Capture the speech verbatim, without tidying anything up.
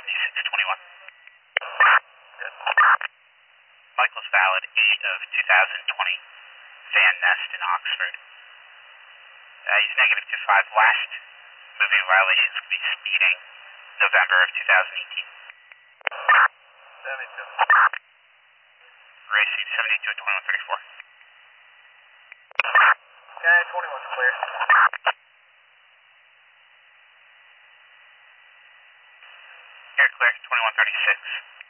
seventy-six twenty-one. Good. Michael's valid eight of two thousand twenty. Van Nest in Oxford. Uh, he's negative two five. Last moving violations could be speeding. November of two thousand eighteen. seventy-two. Racing seventy-two at twenty-one thirty-four. Okay, twenty-one's clear. Air clear, twenty-one thirty-six.